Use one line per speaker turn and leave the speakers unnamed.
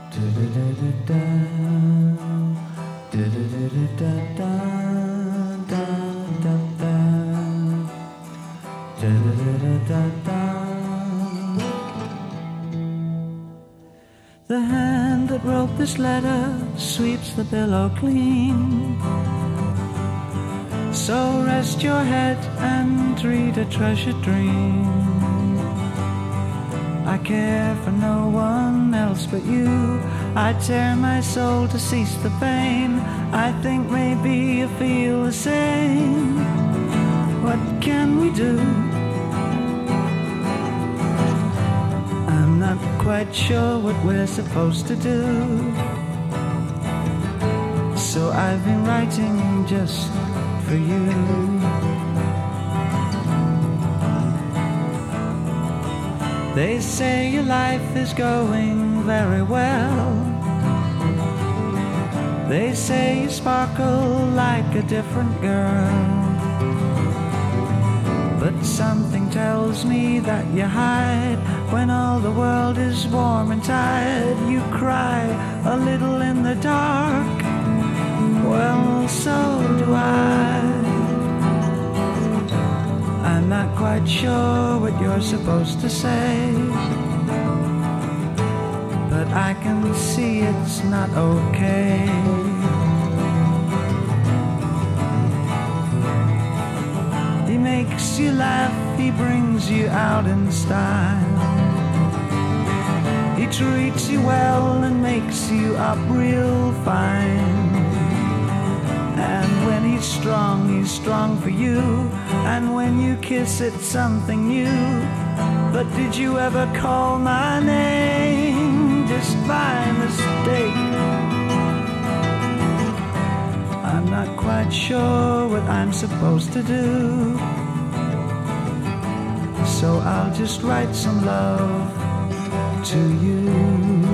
The hand that wrote this letter sweeps the pillow clean. So rest your head and read a treasured dream. I care for no one else but you. I tear my soul to cease the pain. I think maybe you feel the same. What can we do? I'm not quite sure what we're supposed to do. So I've been writing just for you. They say your life is going very well. They say you sparkle like a different girl. But something tells me that you hide. When all the world is warm and tired, you cry a little in the dark. Well, so do I. I'm not quite sure what you're supposed to say, but I can see it's not okay. He makes you laugh, he brings you out in style. He treats you well and makes you up real fine. And when he's strong for you. And when you kiss, it's something new. But did you ever call my name just by mistake? I'm not quite sure what I'm supposed to do. So I'll just write some love to you.